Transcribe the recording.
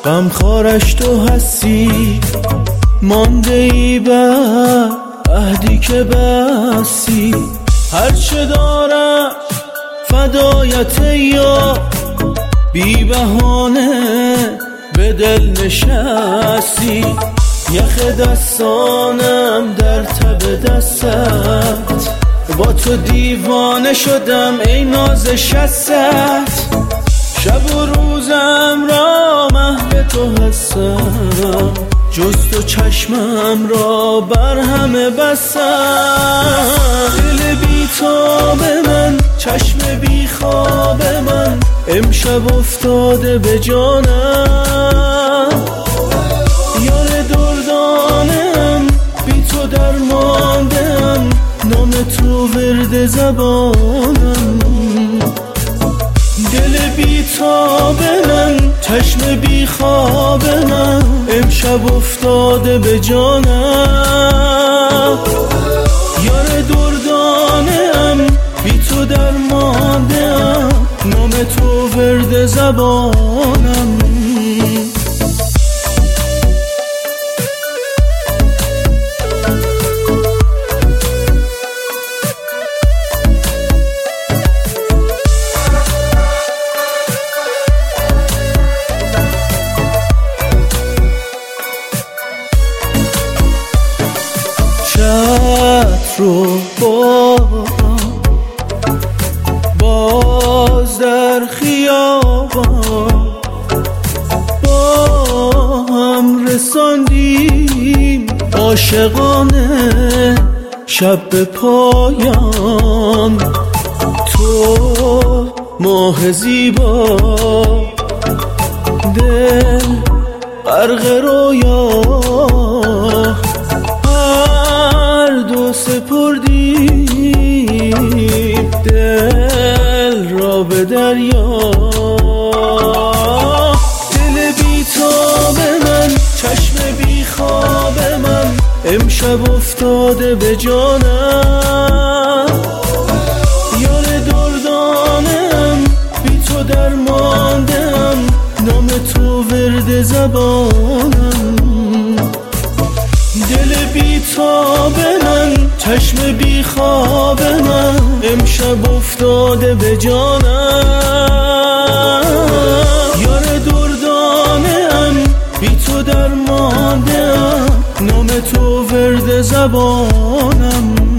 غمخوارش تو هستی، مانده ای بر عهدی که بستی. هرچه دارم فدایت یا بی بهانه به دل نشستی. یخ دستانم در تب دستت، با تو دیوانه شدم ای ناز شست. شب و روزم را محو تو هستم، جز تو چشمم را بر همه بستم. دل بی تاب من، چشم بی خواب من، امشب افتاده به جانم. یار دردانم، بی تو درماندم، نام تو ورد زبانم. دل بی تاب من، چشم بی خواب من، امشب افتاده به جانم. یار دردانم، بی تو درماندم، نام تو ورد زبانم. رو باز در خیابان با هم رساندیم عاشقانه شب به پایان. تو ماه زیبا، دل غرق رویا، سپردیم دل را به دریا. دل بی تاب من، چشم بی خواب من، امشب افتاده به جانم. یار دردانم، بی تو درماندم، نام تو ورد زبانم. دل بی تاب من، چشم بی خواب من، امشب افتاده به جانم. یار دردانم، بی تو درماندم، نام تو ورد زبانم.